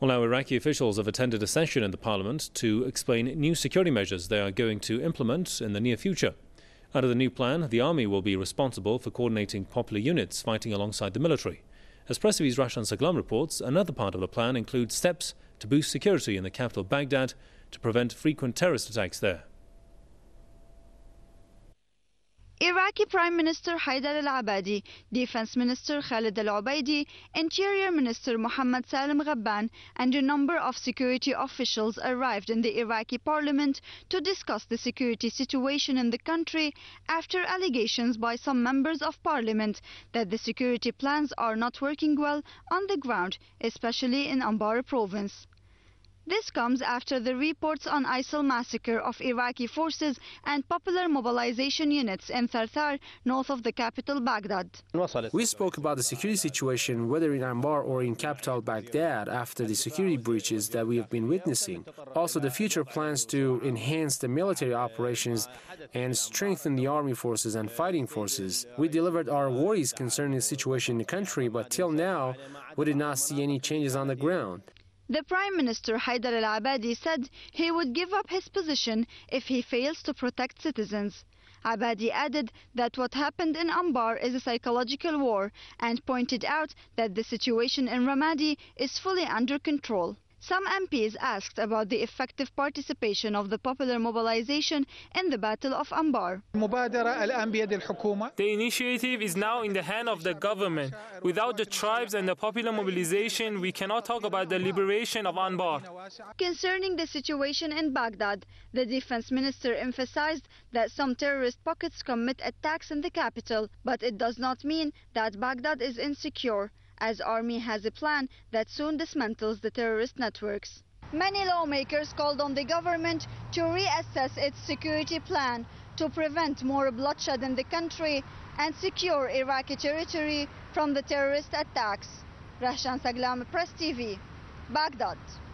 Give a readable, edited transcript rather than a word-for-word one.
Well, now Iraqi officials have attended a session in the parliament to explain new security measures they are going to implement in the near future. Under the new plan, the army will be responsible for coordinating popular units fighting alongside the military. As Press TV's Rashan Saglam reports, another part of the plan includes steps to boost security in the capital Baghdad to prevent frequent terrorist attacks there. Iraqi Prime Minister Haider al-Abadi, Defense Minister Khalid al-Ubaidi, Interior Minister Mohammad Salim Ghabban and a number of security officials arrived in the Iraqi parliament to discuss the security situation in the country after allegations by some members of parliament that the security plans are not working well on the ground, especially in Anbar province. This comes after the reports on ISIL massacre of Iraqi forces and popular mobilization units in Tharthar, north of the capital Baghdad. We spoke about the security situation, whether in Anbar or in capital Baghdad, after the security breaches that we have been witnessing. Also, the future plans to enhance the military operations and strengthen the army forces and fighting forces. We delivered our worries concerning the situation in the country, but till now, we did not see any changes on the ground. The Prime Minister Haider al-Abadi said he would give up his position if he fails to protect citizens. Abadi added that what happened in Anbar is a psychological war and pointed out that the situation in Ramadi is fully under control. Some MPs asked about the effective participation of the popular mobilization in the Battle of Anbar. The initiative is now in the hand of the government. Without the tribes and the popular mobilization, we cannot talk about the liberation of Anbar. Concerning the situation in Baghdad, the defense minister emphasized that some terrorist pockets commit attacks in the capital, but it does not mean that Baghdad is insecure, as army has a plan that soon dismantles the terrorist networks. Many lawmakers called on the government to reassess its security plan to prevent more bloodshed in the country and secure Iraqi territory from the terrorist attacks. Rashan Saglam, Press TV, Baghdad.